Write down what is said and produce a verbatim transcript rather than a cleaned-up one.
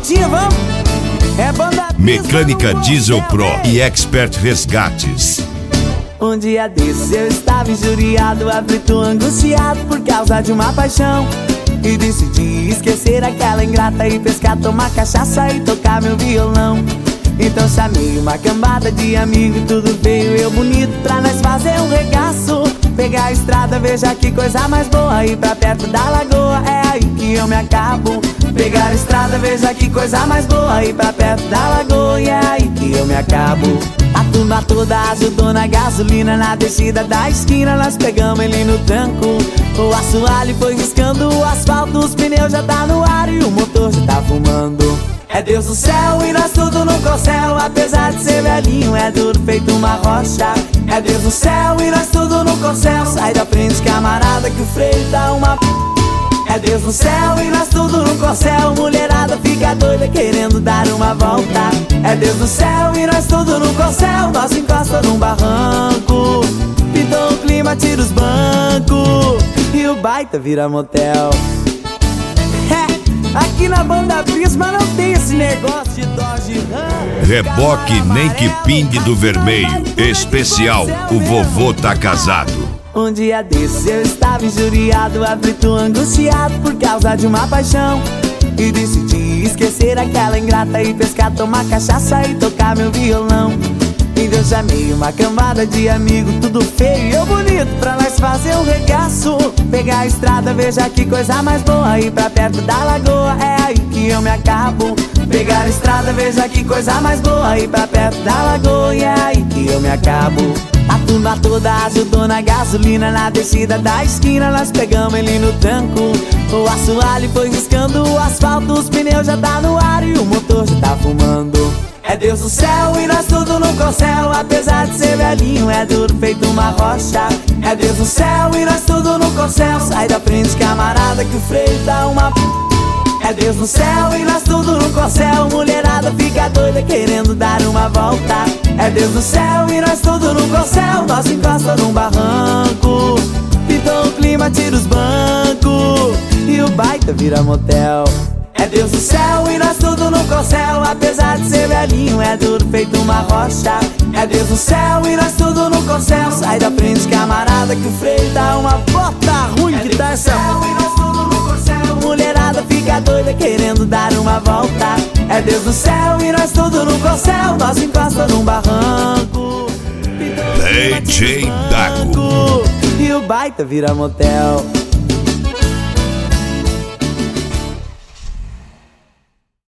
voltinha, vamos? É banda Mecânica Diesel Pro e Expert Resgates. Um dia desses eu estava injuriado, aflito, angustiado por causa de uma paixão, e decidi esquecer aquela ingrata e pescar, tomar cachaça e tocar meu violão. Então chamei uma cambada de amigo, tudo veio eu bonito pra nós fazer um regaço. Pegar a estrada, veja que coisa mais boa, ir pra perto da lagoa, é aí que eu me acabo. Pegar a estrada, veja que coisa mais boa, ir pra perto da lagoa, e é aí que eu me acabo. A turma toda ajudou na gasolina, na descida da esquina nós pegamos ele no tranco. O assoalho foi riscando o asfalto, os pneus já tá no ar e o motor já tá fumando. É Deus do céu e nós tudo no corcel, apesar de ser velhinho é duro feito uma rocha. É Deus do céu e nós tudo no corcel, sai da frente camarada que o freio tá uma p... É Deus no céu e nós tudo no corcel, mulherada fica doida querendo dar uma volta. É Deus no céu e nós tudo no corcel, nós encosta num barranco, pintou o clima, tira os bancos e o baita vira motel. É, aqui na banda Prisma não tem esse negócio de Dodge Ram. Reboque nem que pingue do vermelho. Especial, o vovô tá casado. Um dia desses eu estava injuriado, aflito, angustiado por causa de uma paixão, e decidi esquecer aquela ingrata e pescar, tomar cachaça e tocar meu violão. Então chamei uma cambada de amigo, tudo feio e eu bonito pra nós fazer um regaço. Pegar a estrada, veja que coisa mais boa, ir pra perto da lagoa, é aí que eu me acabo. Pegar a estrada, veja que coisa mais boa, ir pra perto da lagoa, e é aí que eu me acabo. A turma toda ajudou na gasolina, na descida da esquina nós pegamos ele no tranco. O assoalho foi riscando o asfalto, os pneus já tá no ar e o motor já tá fumando. É Deus do céu e nós tudo no corcel, apesar de ser velhinho é duro feito uma rocha. É Deus do céu e nós tudo no corcel, sai da frente camarada que o freio tá uma p... É Deus no céu e nós tudo no corcel, mulherada fica doida querendo dar uma volta. É Deus no céu e nós tudo no corcel, nós encosta num barranco, pintou o clima, tira os bancos e o baita vira motel. É Deus do céu e nós tudo no corcel, apesar de ser velhinho é duro feito uma rocha. É Deus do céu e nós tudo no corcel, sai da frente camarada que o freio tá uma bota ruim que tá essa. Mulherada fica doida querendo dar uma volta. É Deus do céu e nós tudo no corcel, nós encosta num barranco, D J Dago e o baita vira motel.